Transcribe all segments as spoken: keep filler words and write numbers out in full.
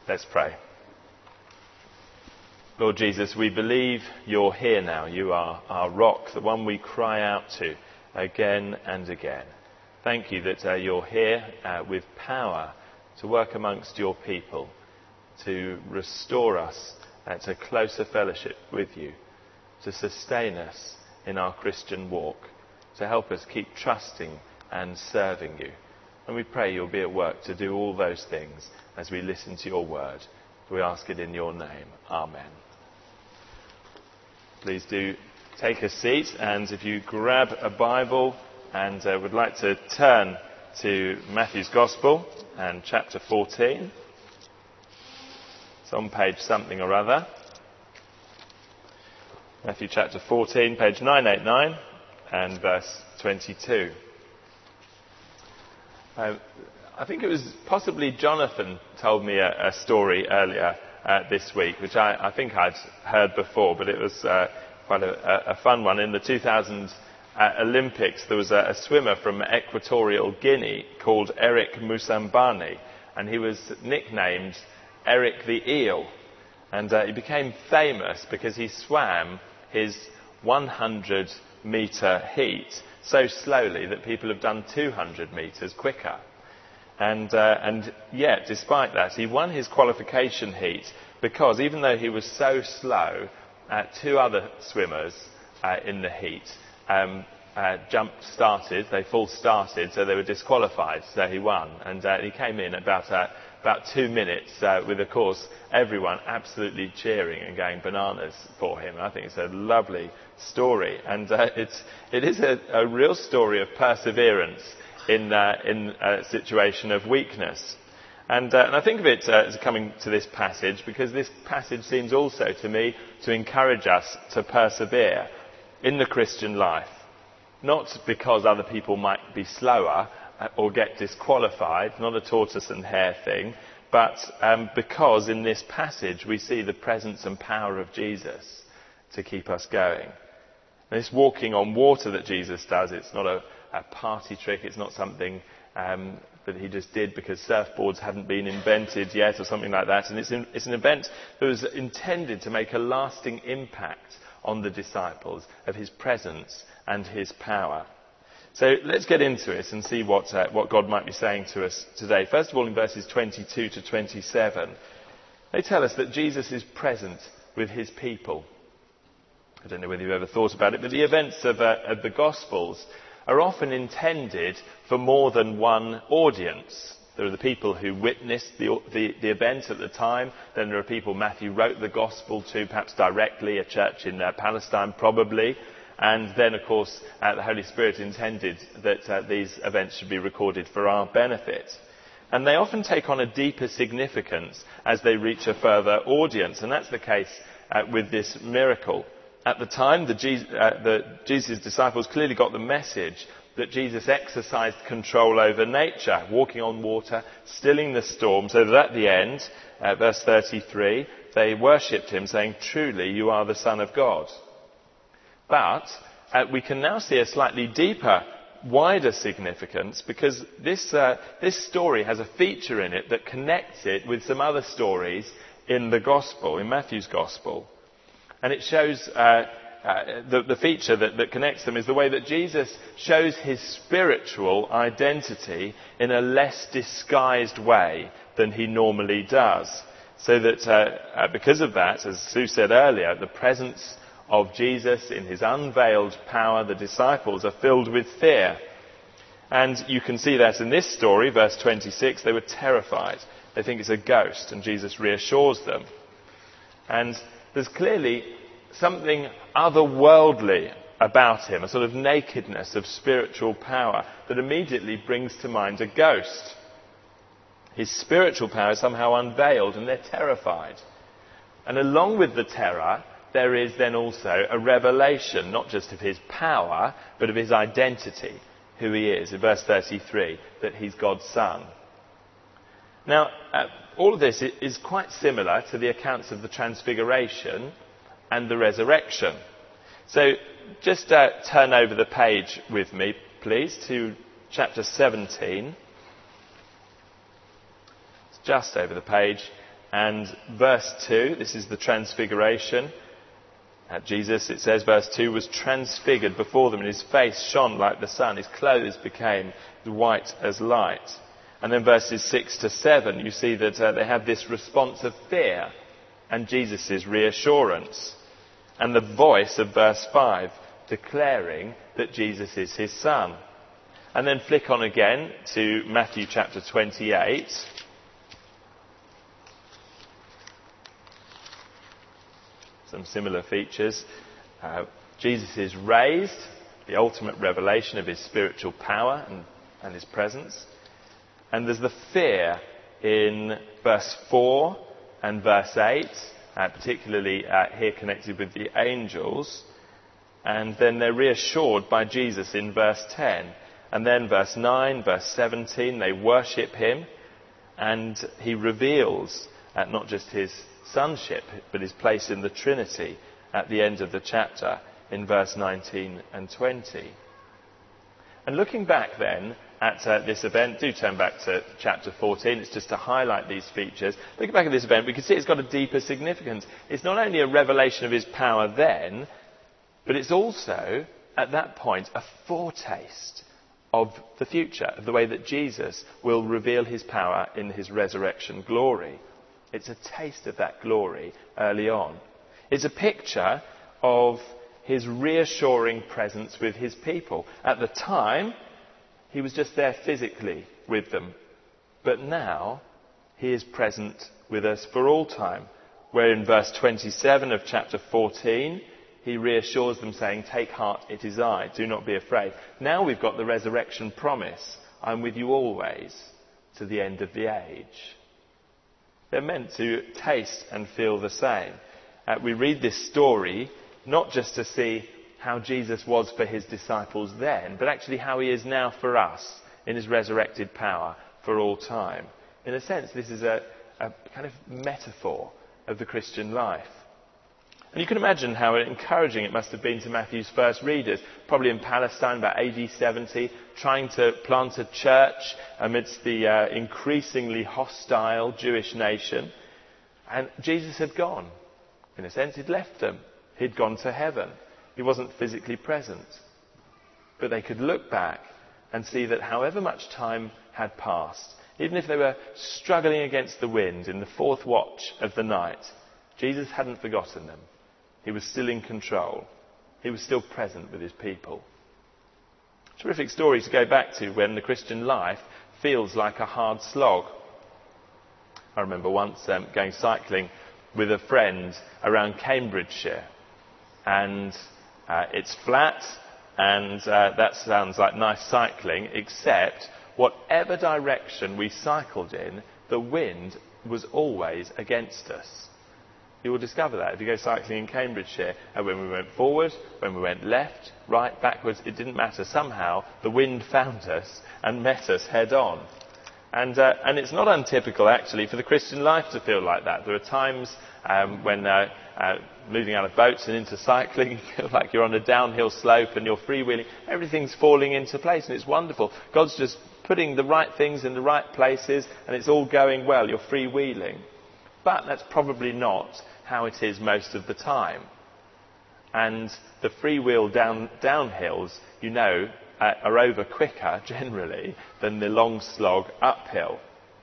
Let's pray. Lord Jesus, we believe you're here now. You are our rock, the one we cry out to again and again. Thank you that uh, you're here uh, with power to work amongst your people, to restore us uh, to closer fellowship with you, to sustain us in our Christian walk, to help us keep trusting and serving you. And we pray you'll be at work to do all those things as we listen to your word. We ask it in your name. Amen. Please do take a seat, and if you grab a Bible and uh, would like to turn to Matthew's Gospel and chapter fourteen. It's on page something or other. Matthew chapter fourteen, page nine eighty-nine and verse twenty-two. Uh, I think it was possibly Jonathan told me a, a story earlier uh, this week, which I, I think I'd heard before, but it was uh, quite a, a fun one. In the two thousand uh, Olympics, there was a, a swimmer from Equatorial Guinea called Eric Musambani, and he was nicknamed Eric the Eel. And uh, he became famous because he swam his one hundred metre heat so slowly that people have done two hundred metres quicker. And, uh, and yet, despite that, he won his qualification heat because even though he was so slow, uh, two other swimmers uh, in the heat um, uh, jumped started, they full started, so they were disqualified, so he won. And uh, he came in about uh, about two minutes uh, with, of course, everyone absolutely cheering and going bananas for him. I think it's a lovely story, and uh, it's, it is a, a real story of perseverance in, uh, in a situation of weakness. And, uh, and I think of it uh, as coming to this passage because this passage seems also to me to encourage us to persevere in the Christian life, not because other people might be slower or get disqualified, not a tortoise and hare thing, but um, because in this passage we see the presence and power of Jesus to keep us going. And this walking on water that Jesus does, it's not a, a party trick, it's not something um, that he just did because surfboards hadn't been invented yet or something like that. And it's, in, it's an event that was intended to make a lasting impact on the disciples of his presence and his power. So let's get into it and see what, uh, what God might be saying to us today. First of all, in verses twenty-two to twenty-seven, they tell us that Jesus is present with his people. I don't know whether you've ever thought about it, but the events of, uh, of the Gospels are often intended for more than one audience. There are the people who witnessed the, the, the event at the time. Then there are people Matthew wrote the Gospel to, perhaps directly, a church in uh, Palestine probably. And then, of course, uh, the Holy Spirit intended that uh, these events should be recorded for our benefit. And they often take on a deeper significance as they reach a further audience. And that's the case uh, with this miracle. At the time, the, Je- uh, the Jesus' disciples clearly got the message that Jesus exercised control over nature, walking on water, stilling the storm, so that at the end, uh, verse thirty-three, they worshipped him, saying, "Truly, you are the Son of God." But uh, we can now see a slightly deeper, wider significance because this, uh, this story has a feature in it that connects it with some other stories in the Gospel, in Matthew's Gospel. And it shows, uh, uh, the, the feature that, that connects them is the way that Jesus shows his spiritual identity in a less disguised way than he normally does. So that uh, uh, because of that, as Sue said earlier, the presence of Jesus in his unveiled power, the disciples are filled with fear. And you can see that in this story, verse twenty-six, they were terrified. They think it's a ghost, and Jesus reassures them. And there's clearly something otherworldly about him, a sort of nakedness of spiritual power that immediately brings to mind a ghost. His spiritual power is somehow unveiled, and they're terrified. And along with the terror, there is then also a revelation, not just of his power, but of his identity, who he is. In verse thirty-three, that he's God's Son. Now, uh, all of this is quite similar to the accounts of the Transfiguration and the Resurrection. So, just uh, turn over the page with me, please, to chapter seventeen. It's just over the page. And verse two, this is the transfiguration. At Jesus, it says, verse two, was transfigured before them, and his face shone like the sun. His clothes became white as light. And then verses six to seven, you see that uh, they have this response of fear and Jesus' reassurance. And the voice of verse five declaring that Jesus is his son. And then flick on again to Matthew chapter twenty-eight. Some similar features. Uh, Jesus is raised, the ultimate revelation of his spiritual power and, and his presence. And there's the fear in verse four and verse eight, uh, particularly uh, here connected with the angels. And then they're reassured by Jesus in verse ten. And then verse nine, verse seventeen, they worship him. And he reveals uh, not just his sonship, but his place in the Trinity at the end of the chapter in verse nineteen and twenty. And looking back then at uh, this event, do turn back to chapter fourteen, it's just to highlight these features. Looking back at this event, we can see it's got a deeper significance. It's not only a revelation of his power then, but it's also, at that point, a foretaste of the future, of the way that Jesus will reveal his power in his resurrection glory. It's a taste of that glory early on. It's a picture of his reassuring presence with his people. At the time, he was just there physically with them. But now, he is present with us for all time. Where in verse twenty-seven of chapter fourteen, he reassures them saying, "Take heart, it is I, do not be afraid." Now we've got the resurrection promise. "I'm with you always, to the end of the age." They're meant to taste and feel the same. Uh, we read this story not just to see how Jesus was for his disciples then, but actually how he is now for us in his resurrected power for all time. In a sense, this is a, a kind of metaphor of the Christian life. And you can imagine how encouraging it must have been to Matthew's first readers, probably in Palestine about A D seventy, trying to plant a church amidst the uh, increasingly hostile Jewish nation. And Jesus had gone. In a sense, he'd left them. He'd gone to heaven. He wasn't physically present. But they could look back and see that however much time had passed, even if they were struggling against the wind in the fourth watch of the night, Jesus hadn't forgotten them. He was still in control. He was still present with his people. Terrific story to go back to when the Christian life feels like a hard slog. I remember once um, going cycling with a friend around Cambridgeshire. And uh, it's flat, and uh, that sounds like nice cycling, except whatever direction we cycled in, the wind was always against us. You will discover that if you go cycling in Cambridgeshire. And when we went forward, when we went left, right, backwards, it didn't matter. Somehow the wind found us and met us head on. And, uh, and it's not untypical, actually, for the Christian life to feel like that. There are times um, when uh, uh, moving out of boats and into cycling, you feel like you're on a downhill slope and you're freewheeling. Everything's falling into place, and it's wonderful. God's just putting the right things in the right places, and it's all going well. You're freewheeling. But that's probably not how it is most of the time. And the freewheel down, downhills, you know, uh, are over quicker, generally, than the long slog uphill.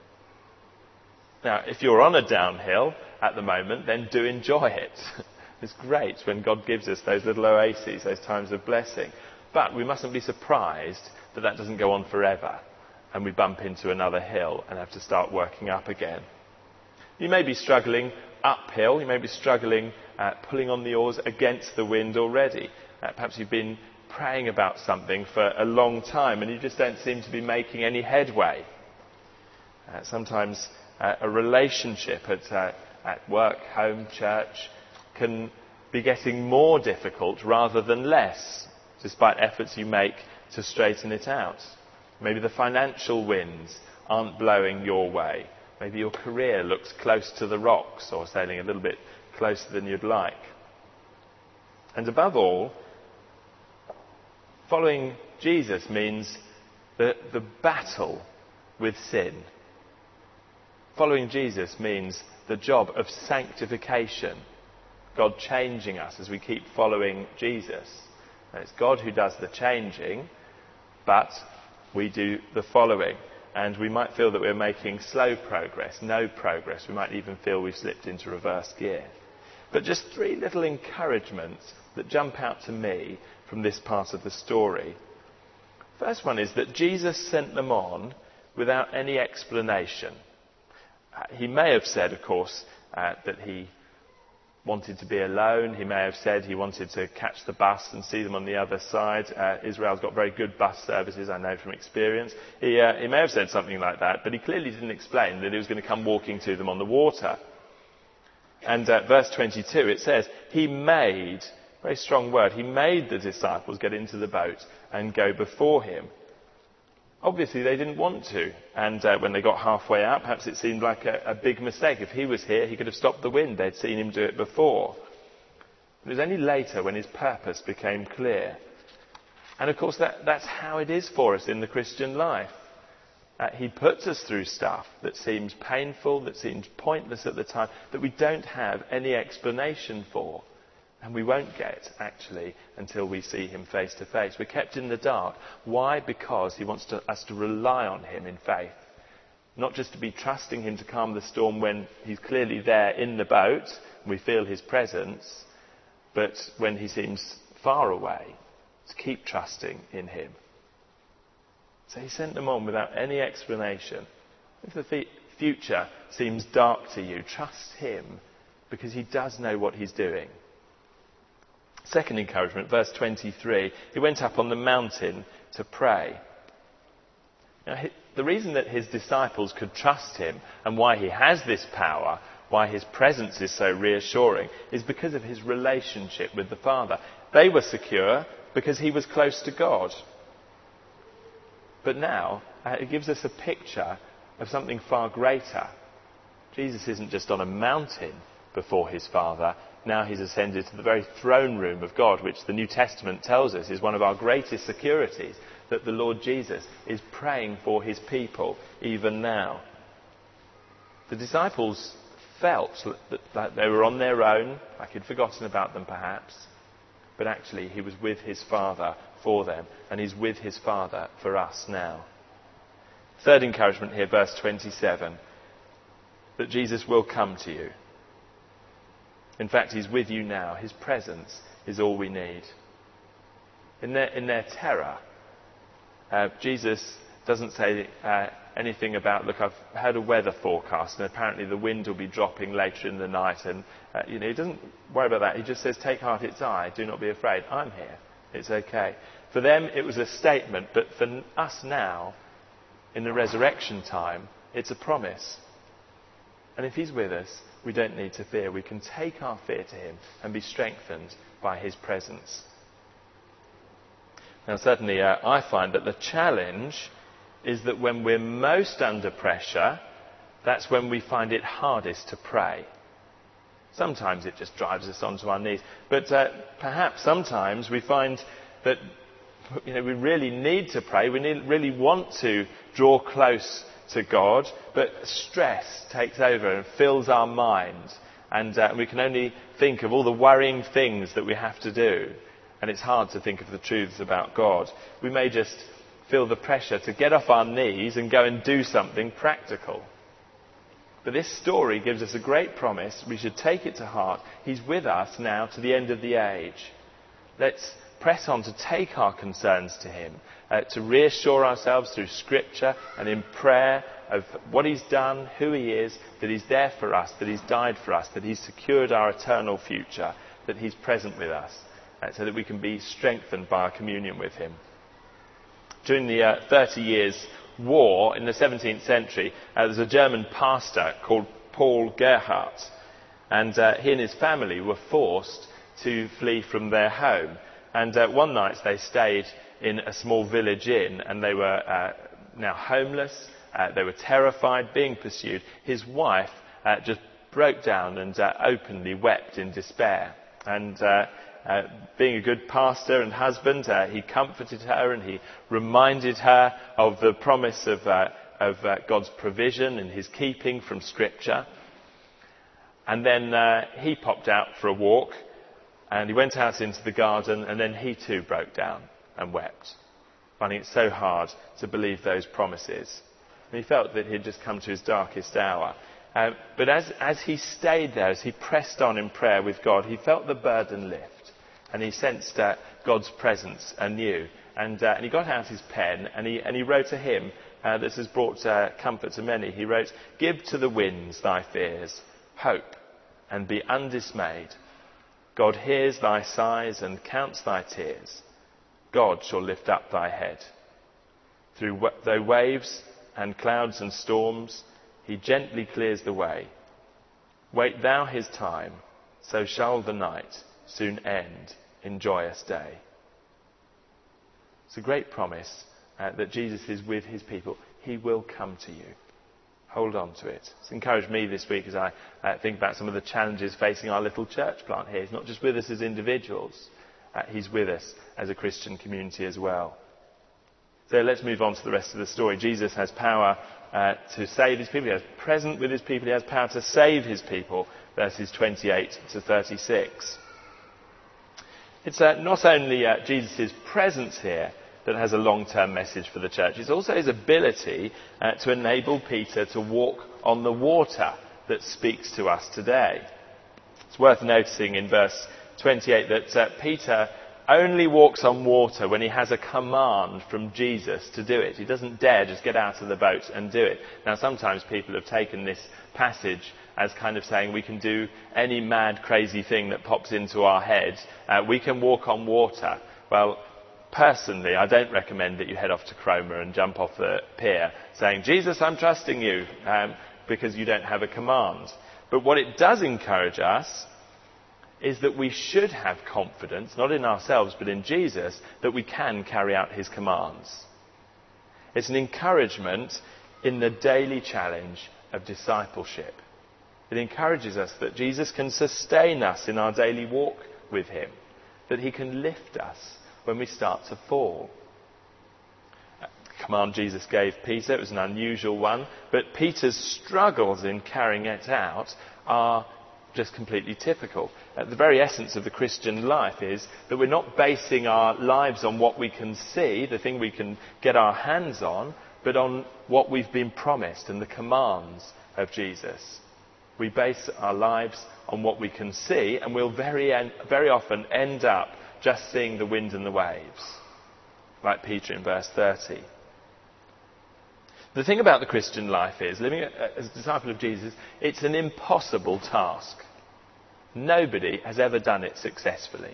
Now, if you're on a downhill at the moment, then do enjoy it. It's great when God gives us those little oases, those times of blessing. But we mustn't be surprised that that doesn't go on forever, and we bump into another hill and have to start working up again. You may be struggling uphill, you may be struggling uh, pulling on the oars against the wind already. Uh, perhaps you've been praying about something for a long time and you just don't seem to be making any headway. Uh, sometimes uh, a relationship at, uh, at work, home, church can be getting more difficult rather than less, despite efforts you make to straighten it out. Maybe the financial winds aren't blowing your way. Maybe your career looks close to the rocks or sailing a little bit closer than you'd like. And above all, following Jesus means the, the battle with sin. Following Jesus means the job of sanctification. God changing us as we keep following Jesus. And it's God who does the changing, but we do the following. And we might feel that we're making slow progress, no progress. We might even feel we've slipped into reverse gear. But just three little encouragements that jump out to me from this part of the story. First one is that Jesus sent them on without any explanation. Uh, he may have said, of course, uh, that he wanted to be alone. He may have said he wanted to catch the bus and see them on the other side. Uh, Israel's got very good bus services, I know from experience. He, uh, he may have said something like that, but he clearly didn't explain that he was going to come walking to them on the water. And uh, verse twenty-two, it says, he made, very strong word, he made the disciples get into the boat and go before him. Obviously, they didn't want to. And uh, when they got halfway out, perhaps it seemed like a, a big mistake. If he was here, he could have stopped the wind. They'd seen him do it before. It was only later when his purpose became clear. And of course, that, that's how it is for us in the Christian life. Uh, he puts us through stuff that seems painful, that seems pointless at the time, that we don't have any explanation for. And we won't get, actually, until we see him face to face. We're kept in the dark. Why? Because he wants to, us to rely on him in faith. Not just to be trusting him to calm the storm when he's clearly there in the boat, and we feel his presence, but when he seems far away, to keep trusting in him. So he sent them on without any explanation. If the f- future seems dark to you, trust him, because he does know what he's doing. Second encouragement, verse twenty-three, he went up on the mountain to pray. Now, he, the reason that his disciples could trust him and why he has this power, why his presence is so reassuring, is because of his relationship with the Father. They were secure because he was close to God. But now, uh, it gives us a picture of something far greater. Jesus isn't just on a mountain before his Father. Now he's ascended to the very throne room of God, which the New Testament tells us is one of our greatest securities, that the Lord Jesus is praying for his people even now. The disciples felt that, that they were on their own, like he'd forgotten about them perhaps, but actually he was with his Father for them, and he's with his Father for us now. Third encouragement here, verse twenty-seven, that Jesus will come to you. In fact, he's with you now. His presence is all we need. In their, in their terror, uh, Jesus doesn't say uh, anything about, look, I've heard a weather forecast and apparently the wind will be dropping later in the night. And, uh, you know, he doesn't worry about that. He just says, take heart, it's I. Do not be afraid. I'm here. It's okay. For them, it was a statement. But for us now, in the resurrection time, it's a promise. And if he's with us, we don't need to fear. We can take our fear to him and be strengthened by his presence. Now, certainly, uh, I find that the challenge is that when we're most under pressure, that's when we find it hardest to pray. Sometimes it just drives us onto our knees. But uh, perhaps sometimes we find that, you know, we really need to pray. We need, really want to draw close to God, but stress takes over and fills our mind, and uh, we can only think of all the worrying things that we have to do, and it's hard to think of the truths about God. We may just feel the pressure to get off our knees and go and do something practical. But this story gives us a great promise. We should take it to heart. He's with us now to the end of the age. Let's press on to take our concerns to him, uh, to reassure ourselves through Scripture and in prayer of what he's done, who he is, that he's there for us, that he's died for us, that he's secured our eternal future, that he's present with us, uh, so that we can be strengthened by our communion with him. During the uh, Thirty Years' War in the seventeenth century, uh, there was a German pastor called Paul Gerhardt, and uh, he and his family were forced to flee from their home. And uh, one night they stayed in a small village inn, and they were uh, now homeless, uh, they were terrified, being pursued. His wife uh, just broke down and uh, openly wept in despair. And uh, uh, being a good pastor and husband, uh, he comforted her and he reminded her of the promise of, uh, of uh, God's provision and his keeping from Scripture. And then uh, he popped out for a walk, and he went out into the garden, and then he too broke down and wept, finding it so hard to believe those promises. And he felt that he had just come to his darkest hour. Uh, but as, as he stayed there, as he pressed on in prayer with God, he felt the burden lift, and he sensed uh, God's presence anew. And, uh, and he got out his pen, and he, and he wrote a hymn uh, that has brought uh, comfort to many. He wrote, "Give to the winds thy fears, hope, and be undismayed. God hears thy sighs and counts thy tears. God shall lift up thy head. Through w- though waves and clouds and storms, he gently clears the way. Wait thou his time, so shall the night soon end in joyous day." It's a great promise uh, that Jesus is with his people. He will come to you. Hold on to it. It's encouraged me this week as I uh, think about some of the challenges facing our little church plant here. He's not just with us as individuals, uh, he's with us as a Christian community as well. So let's move on to the rest of the story. Jesus has power uh, to save his people. He is present with his people. He has power to save his people. Verses twenty-eight to thirty-six. It's uh, not only uh, Jesus' presence here that has a long-term message for the church. It's also his ability uh, to enable Peter to walk on the water that speaks to us today. It's worth noticing in verse twenty-eight that uh, Peter only walks on water when he has a command from Jesus to do it. He doesn't dare just get out of the boat and do it. Now, sometimes people have taken this passage as kind of saying we can do any mad, crazy thing that pops into our heads. Uh, we can walk on water. Well, personally, I don't recommend that you head off to Cromer and jump off the pier saying, "Jesus, I'm trusting you," um, because you don't have a command. But what it does encourage us is that we should have confidence, not in ourselves, but in Jesus, that we can carry out his commands. It's an encouragement in the daily challenge of discipleship. It encourages us that Jesus can sustain us in our daily walk with him, that he can lift us when we start to fall. The command Jesus gave Peter, it was an unusual one, but Peter's struggles in carrying it out are just completely typical. Uh, the very essence of the Christian life is that we're not basing our lives on what we can see, the thing we can get our hands on, but on what we've been promised and the commands of Jesus. We base our lives on what we can see, and we'll very, en- very often end up just seeing the wind and the waves, like Peter in verse thirty. The thing about the Christian life is, living as a disciple of Jesus, it's an impossible task. Nobody has ever done it successfully.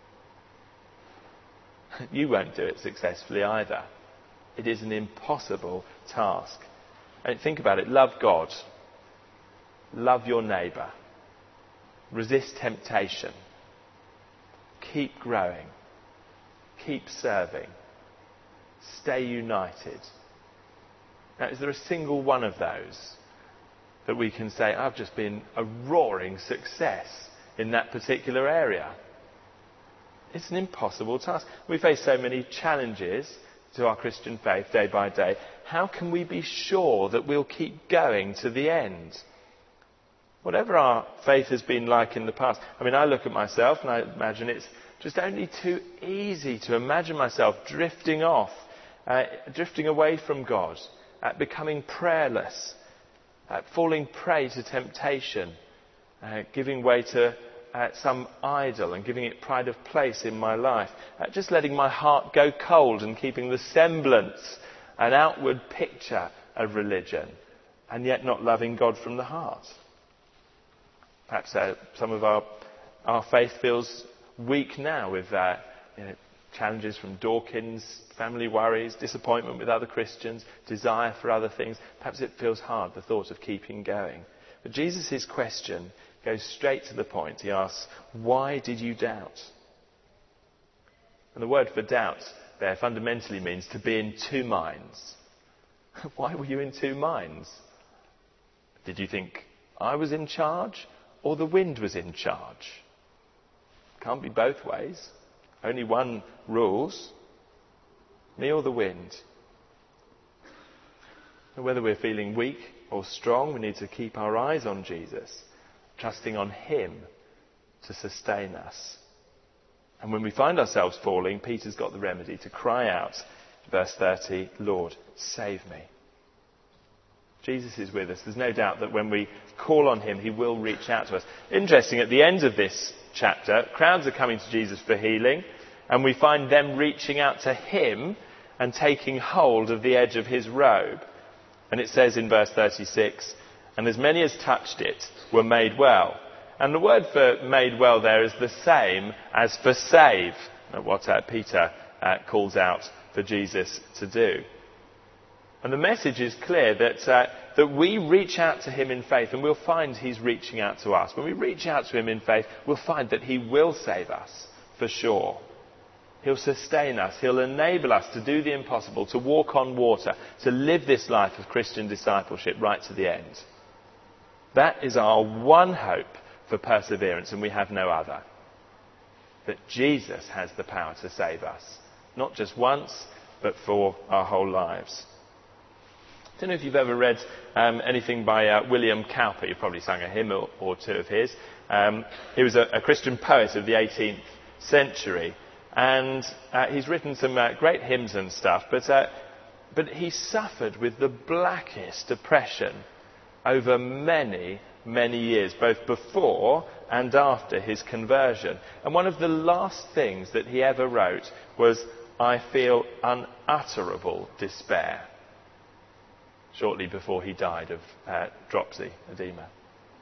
You won't do it successfully either. It is an impossible task. And think about it. Love God. Love your neighbour. Resist temptation. Keep growing. Keep serving. Stay united. Now, is there a single one of those that we can say, I've just been a roaring success in that particular area? It's an impossible task. We face so many challenges to our Christian faith day by day. How can we be sure that we'll keep going to the end? Whatever our faith has been like in the past. I mean, I look at myself and I imagine it's just only too easy to imagine myself drifting off, uh, drifting away from God, uh, becoming prayerless, uh, falling prey to temptation, uh, giving way to uh, some idol and giving it pride of place in my life, uh, just letting my heart go cold and keeping the semblance, an outward picture of religion, and yet not loving God from the heart. Perhaps uh, some of our, our faith feels weak now with uh, you know, challenges from Dawkins, family worries, disappointment with other Christians, desire for other things. Perhaps it feels hard, the thought of keeping going. But Jesus' question goes straight to the point. He asks, why did you doubt? And the word for doubt there fundamentally means to be in two minds. Why were you in two minds? Did you think I was in charge or the wind was in charge? Can't be both ways. Only one rules. Me or the wind. And whether we're feeling weak or strong, we need to keep our eyes on Jesus trusting on him to sustain us. And when we find ourselves falling, Peter's got the remedy to cry out, verse thirty, Lord, save me. Jesus is with us. There's no doubt that when we call on him, he will reach out to us. Interesting, at the end of this chapter, crowds are coming to Jesus for healing, and we find them reaching out to him and taking hold of the edge of his robe. And it says in verse thirty-six, and as many as touched it were made well. And the word for made well there is the same as for save, what uh, Peter uh, calls out for Jesus to do. And the message is clear that, uh, that we reach out to him in faith, and we'll find he's reaching out to us. When we reach out to him in faith, we'll find that he will save us, for sure. He'll sustain us. He'll enable us to do the impossible, to walk on water, to live this life of Christian discipleship right to the end. That is our one hope for perseverance, and we have no other. That Jesus has the power to save us. Not just once, but for our whole lives. I don't know if you've ever read um, anything by uh, William Cowper. You've probably sung a hymn or, or two of his. Um, he was a, a Christian poet of the eighteenth century. And uh, he's written some uh, great hymns and stuff. But, uh, but he suffered with the blackest depression over many, many years, both before and after his conversion. And one of the last things that he ever wrote was, I feel unutterable despair, shortly before he died of uh, dropsy, edema.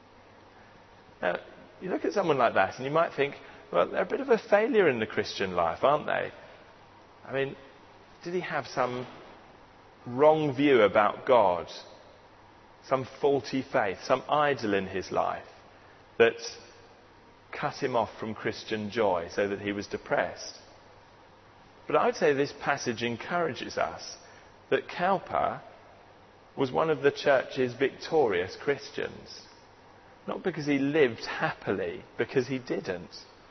Now, you look at someone like that and you might think, well, they're a bit of a failure in the Christian life, aren't they? I mean, did he have some wrong view about God? Some faulty faith, some idol in his life that cut him off from Christian joy so that he was depressed? But I would say this passage encourages us that Cowper was one of the church's victorious Christians. Not because he lived happily, because he didn't,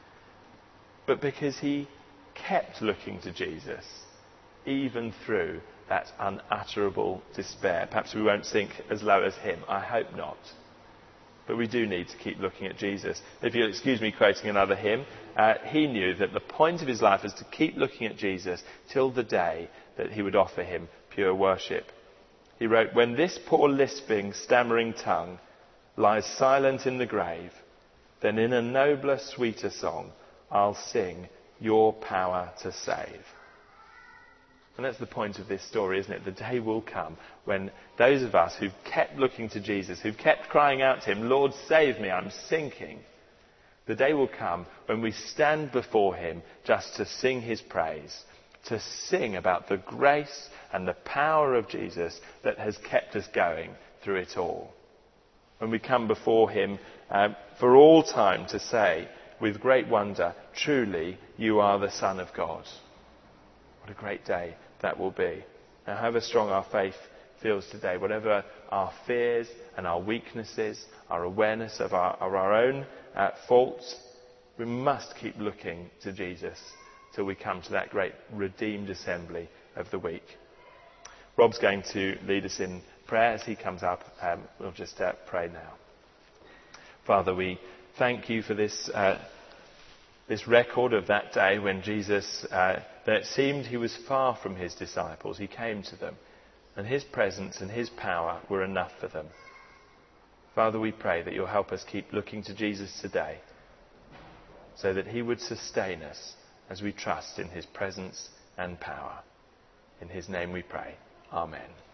but because he kept looking to Jesus, even through that unutterable despair. Perhaps we won't sink as low as him. I hope not. But we do need to keep looking at Jesus. If you'll excuse me quoting another hymn, uh, he knew that the point of his life was to keep looking at Jesus till the day that he would offer him pure worship. He wrote, when this poor lisping, stammering tongue lies silent in the grave, then in a nobler, sweeter song I'll sing your power to save. And that's the point of this story, isn't it? The day will come when those of us who've kept looking to Jesus, who've kept crying out to him, Lord, save me, I'm sinking. The day will come when we stand before him just to sing his praise, to sing about the grace and the power of Jesus that has kept us going through it all. When we come before him uh, for all time to say, with great wonder, truly you are the Son of God. What a great day that will be. Now, however strong our faith feels today, whatever our fears and our weaknesses, our awareness of our, of our own uh, faults, we must keep looking to Jesus till we come to that great redeemed assembly of the week. Rob's going to lead us in prayer. As he comes up, um, we'll just uh, pray now. Father, we thank you for this uh, this record of that day when Jesus, uh, that it seemed he was far from his disciples. He came to them, and his presence and his power were enough for them. Father, we pray that you'll help us keep looking to Jesus today, so that he would sustain us as we trust in his presence and power. In his name we pray. Amen.